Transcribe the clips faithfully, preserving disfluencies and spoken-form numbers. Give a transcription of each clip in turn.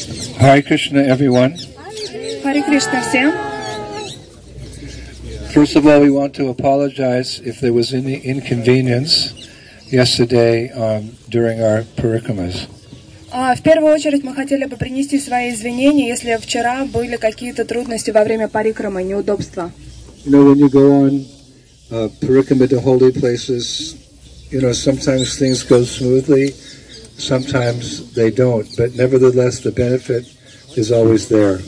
Hare Krishna, everyone. Hare Krishna всем. First of all, we want to apologize if there was any inconvenience yesterday um, during our parikramas. А, в первую очередь мы хотели бы принести свои извинения, если вчера были какие-то трудности во время парикрамы, неудобства. You know, when you go on uh, parikrama to holy places, you know, sometimes things go smoothly, sometimes they don't, but nevertheless the benefit is always there.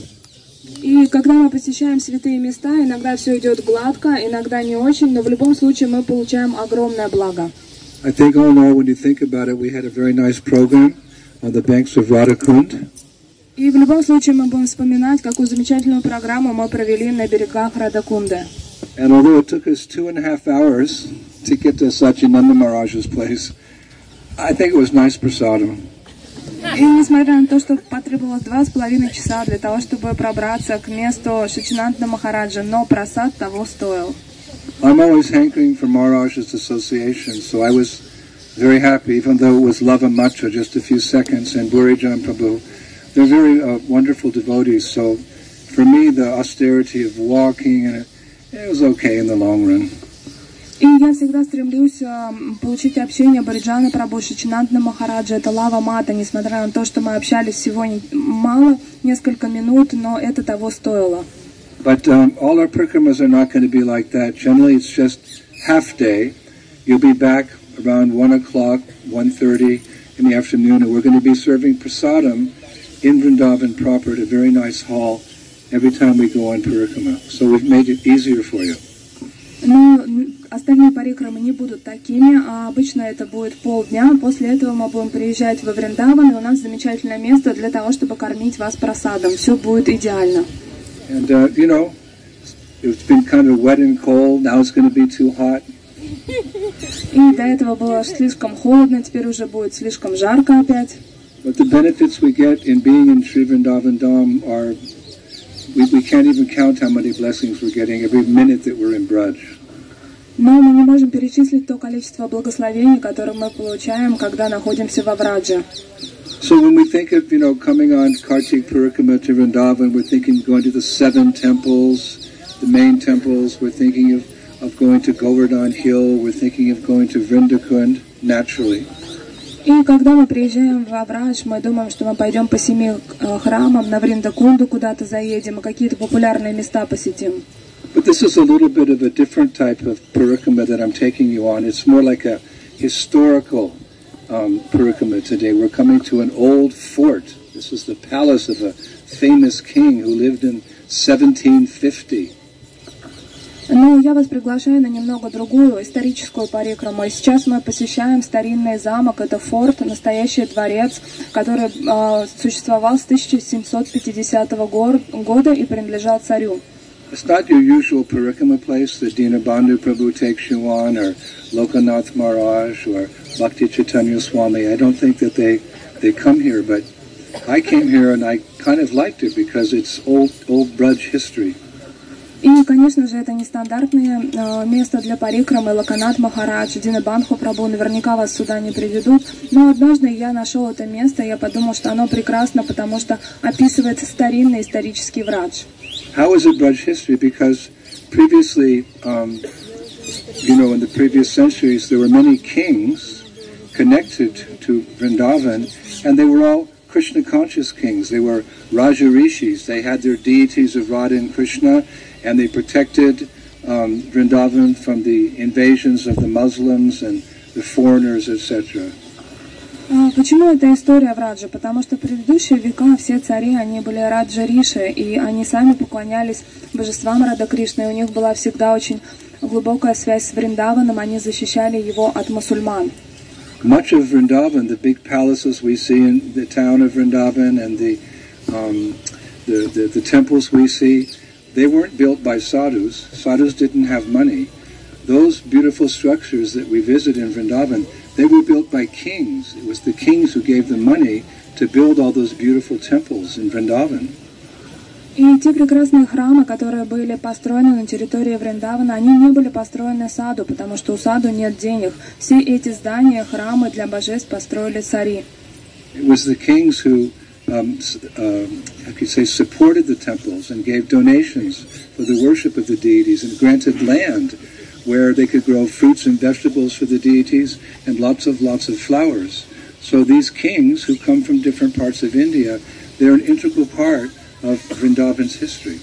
И когда мы посещаем святые места, иногда все идет гладко, иногда не очень, но в любом случае мы получаем огромное благо. I think all in all, when you think about it, we had a very nice program on the banks of Radhakund. И в любом случае мы будем вспоминать, какую замечательную программу мы провели на берегах Радакунды. And although it took us two and a half hours to get to Satyananda Maharaj's place, I think it was nice prasadam. И несмотря на то, что потребовалось два с половиной часа для того, чтобы пробраться к месту Шачинанда Махараджа, но прасад того стоил. I'm always hankering for Maharaj's association, so I was very happy, even though it was Lava Macha, just a few seconds, and Burijan Prabhu. They're very uh, wonderful devotees, so for me the austerity of walking, and it, it was okay in the long run. И я всегда стремлюсь э, получить общение Бриджана Прабху, Шачинанда Махараджа, это Лава Мата, несмотря на то, что мы общались всего не, мало, несколько минут, но это того стоило. But um, all our parikramas are not going to be like that. Generally it's just half day. You'll be back around one o'clock, one thirty in the afternoon, and we're going to be serving prasadam in Vrindavan proper at a very nice hall every time we go on parikrama. So we've made it easier for you. Но остальные парикрамы не будут такими, а обычно это будет полдня. После этого мы будем приезжать во Вриндаван, и у нас замечательное место для того, чтобы кормить вас прасадом. Все будет идеально. And uh, you know, it's been kind of wet and cold. Now it's going to be too hot. И до этого было слишком холодно, теперь уже будет слишком жарко опять. But the benefits we get in being in Sri Vrindavan Dham are, we, we can't even count how many blessings we're getting every minute that we're in Braj. Но мы не можем перечислить то количество благословений, которые мы получаем, когда находимся во Врадже. So when we think of, you know, coming on Kartik Parikrama to Vrindavan, we're thinking of going to the seven temples, the main temples. We're thinking of, of going to Govardhan Hill. We're thinking of going to Vrindakund, naturally. И когда мы приезжаем в Врадж, мы думаем, что мы пойдем по семи храмам, на Вриндакунду куда-то заедем и какие-то популярные места посетим. But this is a little bit of a different type of parikrama that I'm taking you on. It's more like a historical um, parikrama today. We're coming to an old fort. This is the palace of a famous king who lived in seventeen fifty. Ну, я вас приглашаю на немного другую историческую парикраму. И сейчас мы посещаем старинный замок. Это форт, настоящий дворец, который э, существовал с тысяча семьсот пятидесятого года и принадлежал царю. It's not your usual parikrama place that Dinabandhu Prabhu takes you on, or Lokanath Maharaj, or Bhakti Chaitanya Swami. I don't think that they, they come here, but I came here and I kind of liked it because it's old, old Braj history. И, конечно же, это нестандартное э, место для парикрамы. Локанат Махарадж, Динабандху Прабху наверняка вас сюда не приведут. Но однажды я нашел это место, и я подумал, что оно прекрасно, потому что описывает старинный исторический Врадж. How is it Braj history? Because previously, um, you know, in the previous centuries, there were many kings connected to Vrindavan, and they were all Krishna-conscious kings. They were Raja Rishis. They had their deities of Radha and Krishna, and they protected um, Vrindavan from the invasions of the Muslims and the foreigners, et cetera. Почему эта история в Радже? Потому что в предыдущие века все цари, они были Раджа-риши, и они сами поклонялись божествам Рада Кришны, и у них была всегда очень глубокая связь с Вриндаваном, они защищали его от мусульман. Much of Vrindavan, the big palaces we see in the town of Vrindavan and the, um, the, the, the temples we see, they weren't built by sadhus. Sadhus didn't have money. Those beautiful structures that we visit in Vrindavan, they were built by kings. It was the kings who gave them money to build all those beautiful temples in Vrindavan. И те прекрасные храмы, которые были построены на территории Вриндавана, они не были построены саду, потому что у саду нет денег. Все эти здания, храмы для божеств построили цари. It was the kings who um, uh, how could you say, supported the temples and gave donations for the worship of the deities and granted land where they could grow fruits and vegetables for the deities and lots of lots of flowers. So these kings who come from different parts of India, they're an integral part of Vrindavan's history.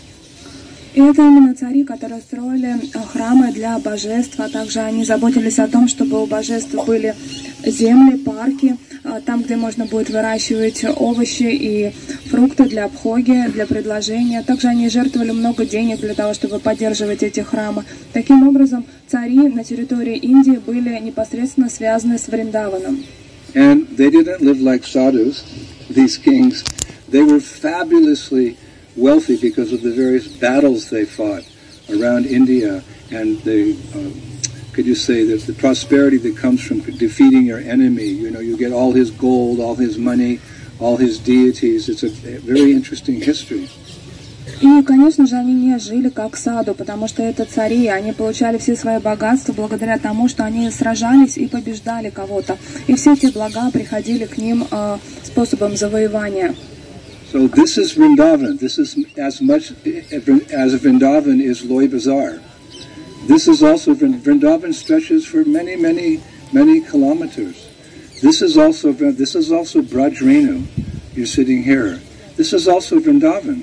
И это именно цари, которые строили храмы для божеств, а также они заботились о том, чтобы у божеств были земли, парки, там, где можно будет выращивать овощи и фрукты для обходи, для предложения. Также они жертвовали много денег для того, чтобы поддерживать эти храмы. Таким образом, цари на территории Индии были непосредственно связаны с Вриндаваном. And they didn't live like sadhus, these kings. They were fabulously wealthy because of the various battles they fought around India, and the, uh, could you say, that the prosperity that comes from defeating your enemy. You know, you get all his gold, all his money, all his deities. It's a very interesting history. И, конечно же, они не жили как саду, потому что это цари, они получали все свои богатства благодаря тому, что они сражались и побеждали кого-то. И все эти блага приходили к ним э, способом завоевания. So this is Vrindavan. This is as much as Vrindavan is Loy Bazaar. This is also, Vrindavan stretches for many, many, many kilometers. This is also, this is also Braj Renu. You're sitting here. This is also Vrindavan.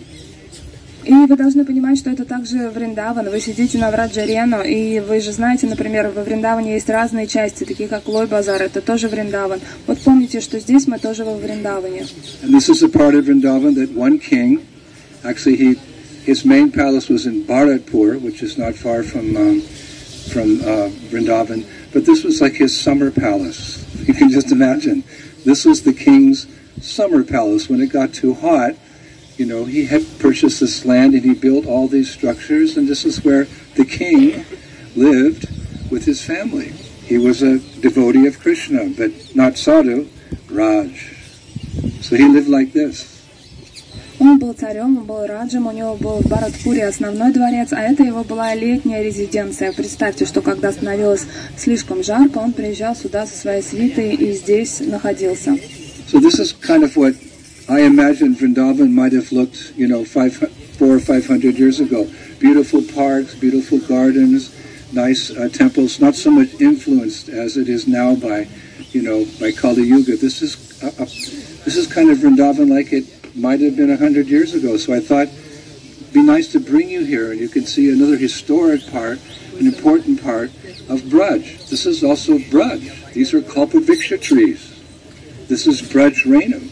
И вы должны понимать, что это также Вриндаван. Вы сидите на Враджарену, и вы же знаете, например, во Вриндаване есть разные части, такие как Лой-Базар, это тоже Вриндаван. Вот помните, что здесь мы тоже во Вриндаване. And this is a part of Vrindavan that one king, actually he, his main palace was in Bharatpur, which is not far from um, from uh, Vrindavan, but this was like his summer palace. You can just imagine. This was the king's summer palace. When it got too hot, you know, he had purchased this land and he built all these structures, and this is where the king lived with his family. He was a devotee of Krishna, but not sadhu, Raj. So he lived like this. Он был царем, он был раджем, у него был в Бхаратпуре основной дворец, а это его была летняя резиденция. Представьте, что когда становилось слишком жарко, он приезжал сюда со своей свитой и здесь находился. So this is kind of what I imagine Vrindavan might have looked, you know, five, four or five hundred years ago. Beautiful parks, beautiful gardens, nice uh, temples, not so much influenced as it is now by, you know, by Kali Yuga. This is, uh, uh, this is kind of Vrindavan like it might have been a hundred years ago. So I thought it'd be nice to bring you here, and you can see another historic part, an important part of Braj. This is also Braj. These are Kalpavriksha trees. This is Braj Renu.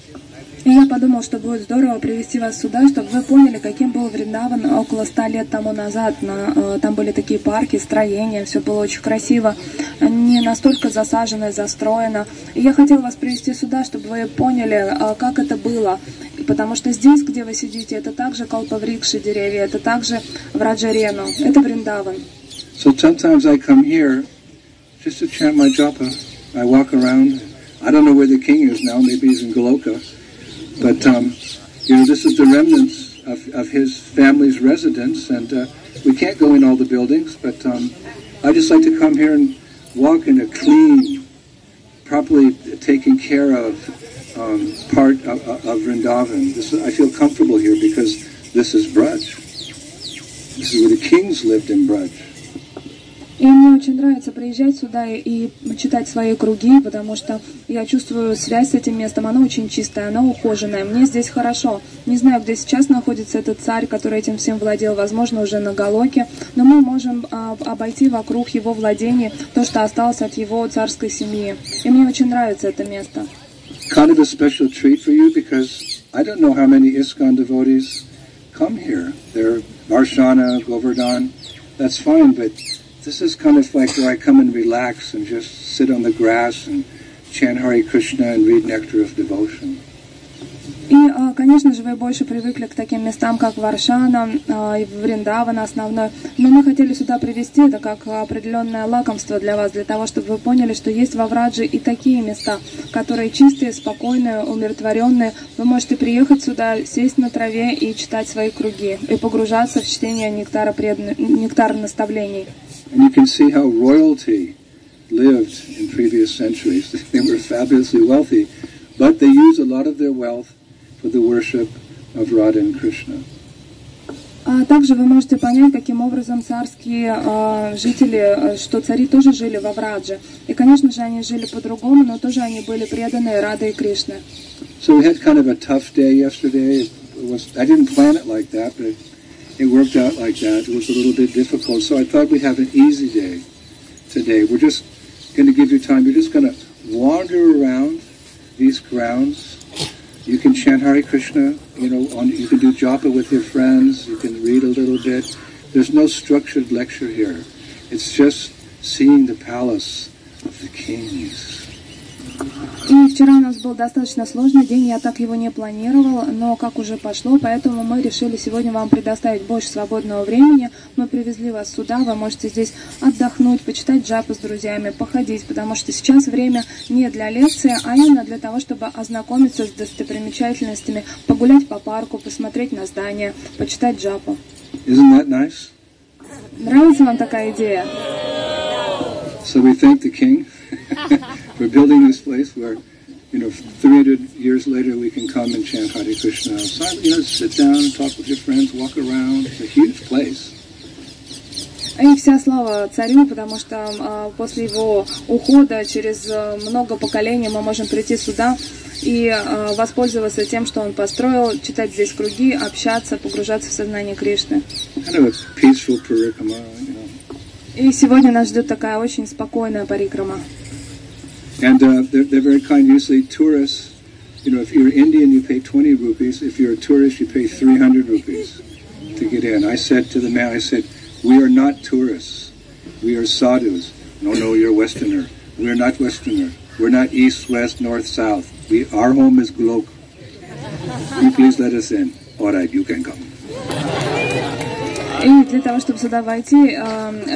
И я подумал, что будет здорово привести вас сюда, чтобы вы поняли, каким был Вриндаван около ста лет тому назад. На, там были такие парки, строения, все было очень красиво, не настолько засажено, застроено. И я хотела вас привести сюда, чтобы вы поняли, как это было. Потому что здесь, где вы сидите, это также Калпаврикши деревья, это также Враджарену, это Вриндаван. So sometimes I come here just to chant my japa. I walk around. I don't know where the king is now. Maybe he's in Goloka. But, um, you know, this is the remnants of, of his family's residence, and uh, we can't go in all the buildings, but um, I just like to come here and walk in a clean, properly taken care of um, part of, of Vrindavan. This is, I feel comfortable here because this is Braj. This is where the kings lived in Braj. И мне очень нравится приезжать сюда и читать свои круги, потому что я чувствую связь с этим местом. Оно очень чистое, оно ухоженное. Мне здесь хорошо. Не знаю, где сейчас находится этот царь, который этим всем владел, возможно, уже на Галоке, но мы можем а, обойти вокруг его владений то, что осталось от его царской семьи. И мне очень нравится это место. Kind of a special treat for you because I don't know how many ISKCON devotees come here. They're Varshana, Govardhan. That's fine, but this is kind of like where I come and relax and just sit on the grass and chant Hare Krishna and read Nectar of Devotion. И, конечно же, вы больше привыкли к таким местам, как Варшана и Вриндаван основной. Но мы хотели сюда привести это как определенное лакомство для вас, для того, чтобы вы поняли, что есть во Врадже и такие места, которые чистые, спокойные, умиротворенные. Вы можете приехать сюда, сесть на траве и читать свои круги, и погружаться в чтение нектара, пред... нектара наставлений. And you can see how royalty lived in previous centuries. They were fabulously wealthy, but they used a lot of their wealth of the worship of Radha and Krishna. А также вы можете понять, каким образом царские э, жители, что цари тоже жили во Врадже. И, конечно же, они жили по-другому, но тоже они были преданы Радhe и Кришне. So we had kind of a tough day yesterday. It was, I didn't plan it like that, but it worked out like that. It was a little bit difficult, so I thought we'd have an easy day today. We're just going to give you time. You're just going to wander around these grounds. You can chant Hare Krishna, you know, on, you can do japa with your friends, you can read a little bit. There's no structured lecture here. It's just seeing the palace of the kings. И вчера у нас был достаточно сложный день, я так его не планировал, но как уже пошло, поэтому мы решили сегодня вам предоставить больше свободного времени. Мы привезли вас сюда, вы можете здесь отдохнуть, почитать джапу с друзьями, походить, потому что сейчас время не для лекции, а именно для того, чтобы ознакомиться с достопримечательностями, погулять по парку, посмотреть на здания, почитать джапу. Isn't that nice? Нравится вам такая идея? So we thank the king for building this place where, you know, three hundred years later we can come and chant Hare Krishna outside. You know, sit down and talk with your friends, walk around. It's a huge place. И вся слава царю, потому что а, после его ухода через а, много поколений мы можем прийти сюда и а, воспользоваться тем, что он построил, читать здесь круги, общаться, погружаться в сознание Кришны. Kind of a peaceful parikrama, you know. И сегодня нас ждет такая очень спокойная парикрама. And uh, they're, they're very kind. Usually tourists, you know, if you're Indian, you pay twenty rupees. If you're a tourist, you pay three hundred rupees to get in. I said to the man, I said, we are not tourists. We are sadhus. No, no, you're Westerner. We're not Westerner. We're not east, west, north, south. We, our home is Golok. Will you please let us in? All right, you can come. И для того, чтобы сюда войти, э,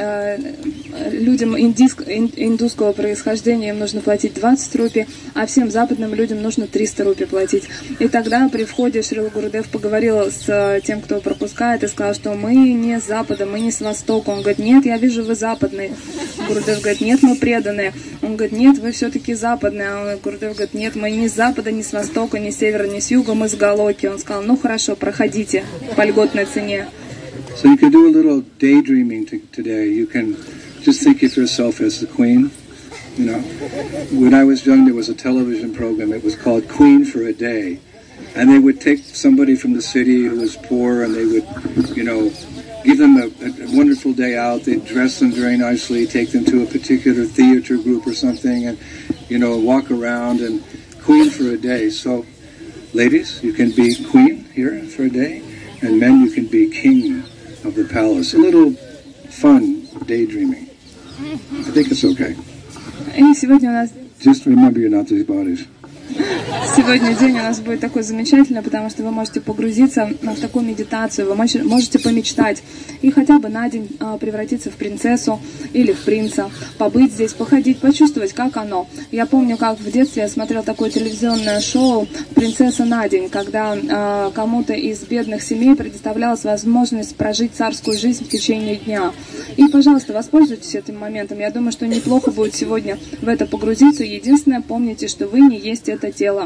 э, людям индийск, индусского происхождения им нужно платить двадцать рупий, а всем западным людям нужно триста рупий платить. И тогда при входе Шрила Гурудев поговорил с тем, кто пропускает, и сказал, что мы не с запада, мы не с востока. Он говорит, нет, я вижу, вы западные. Гурудев говорит, нет, мы преданные. Он говорит, нет, вы все-таки западные. А Гурудев говорит, нет, мы ни с запада, ни с востока, ни с севера, ни с юга, мы с Галоки. Он сказал, ну хорошо, проходите по льготной цене. So you can do a little daydreaming t- today. You can just think of yourself as the queen. You know, when I was young, there was a television program. It was called Queen for a Day, and they would take somebody from the city who was poor, and they would, you know, give them a, a wonderful day out. They'd dress them very nicely, take them to a particular theater group or something, and you know, walk around and queen for a day. So, ladies, you can be queen here for a day, and men, you can be king of the palace. A little fun daydreaming. I think it's okay. И сегодня у нас... Just remember you're not these bodies. Сегодня день у нас будет такой замечательный, потому что вы можете погрузиться в такую медитацию, вы можете помечтать и хотя бы на день превратиться в принцессу или в принца, побыть здесь, походить, почувствовать, как оно. Я помню, как в детстве я смотрела такое телевизионное шоу «Принцесса на день», когда кому-то из бедных семей предоставлялась возможность прожить царскую жизнь в течение дня. И, пожалуйста, воспользуйтесь этим моментом. Я думаю, что неплохо будет сегодня в это погрузиться. Единственное, помните, что вы не есть это тело.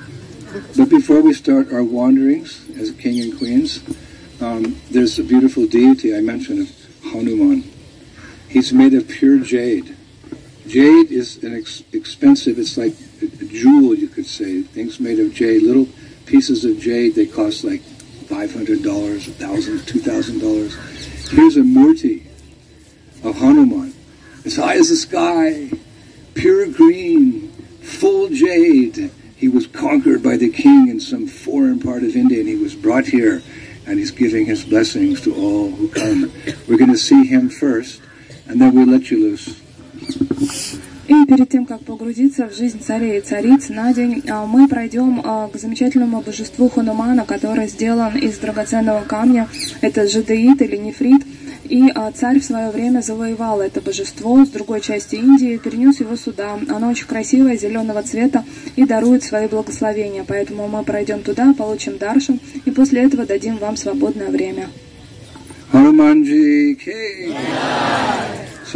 But before we start our wanderings as king and queens, um, there's a beautiful deity I mentioned of Hanuman. He's made of pure jade. Jade is an ex- expensive, it's like a, a jewel, you could say. Things made of jade, little pieces of jade, they cost like five hundred dollars, one thousand dollars, two thousand dollars. Here's a murti of Hanuman, as high as the sky, pure green, full jade. He was conquered by the king in some foreign part of India, and he was brought here, and he's giving his blessings to all who come. We're going to see him first, and then we'll let you loose. И перед тем, как погрузиться в жизнь царей и цариц на день, мы пройдем к замечательному божеству Ханумана, который сделан из драгоценного камня. Это жадеит или нефрит. И царь в свое время завоевал это божество с другой части Индии, перенес его сюда. Оно очень красивое, зеленого цвета и дарует свои благословения. Поэтому мы пройдем туда, получим даршан, и после этого дадим вам свободное время. Hanumanji Ki.